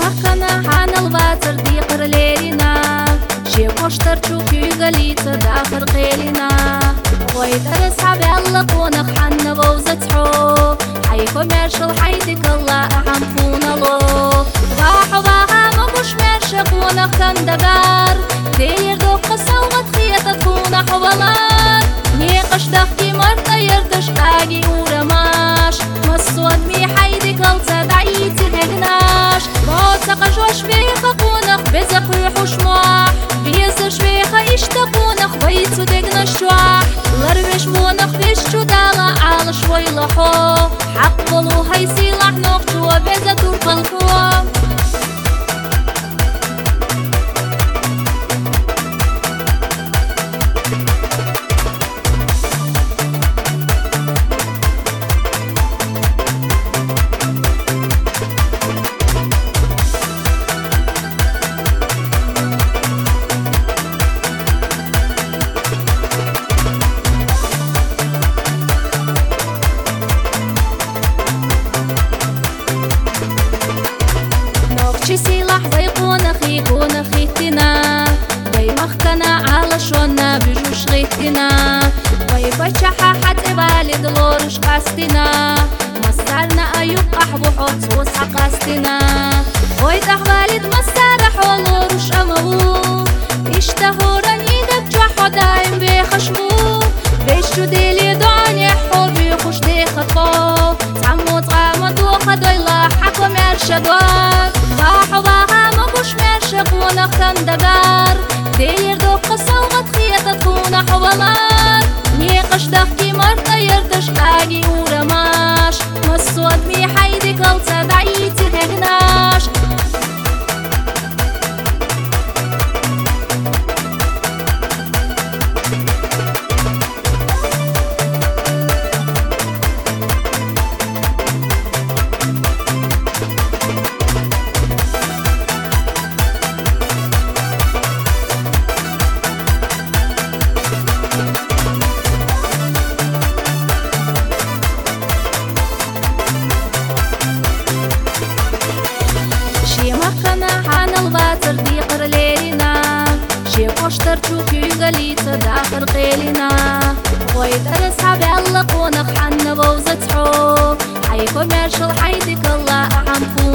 مكنا حان الباتر دي قرليلنا شي قشتر تشوفي قليت داخل قيلنا ويدر اصحاب يلا قونخ حنا بوزتحو حيكم يرشل حيدك الله أحنفونا له راحوا باها مبوش مرشقونا خندقار دير دو قصة وغتخيطة تكون حوالار نيقش دخكي مرتا يردش باقي ورماش مصوت مي حيدك التدعيتي هجناش موتق جوش بيخ قونخ بزق ويحوش مواح بيزر شويخ يشتقونخ بيتو دقنا الشواح لروش مونخ فيش شدالا على شوي لحو حقلو هيسي لحنوخ جوا بيزا تورق الفو شي سلاح بيقونخي قونخي تنا بي مخكنا على شونا بجوش غيتنا بي بشحا حتى بالي دلورش قاستنا مسارنا أيوب أحبو حوت وصحا قاستنا ويد أحبالي دمسار حولورش أمو يشتهورن يدك جوحو دايم بيخشبو بيشو ديلي دعني حو بيخوش دي خطو تعمو تغامد وخدو الله حكم يرشدوك راحوا باها مبوش مرشقونا خندقار دير دو قصة وغتخيطة تكون حوالار نيقش دخكي مرتا يردش باقي ورماش مصوت مي حيدك التدعيتي هجناش الباتر دي قرليلنا شي قشتر تشوفي قليت داخل قيلنا ويدر اصحاب يلا قونخ حنا بوزتحو حيكم يرشل حيدك الله أحنفو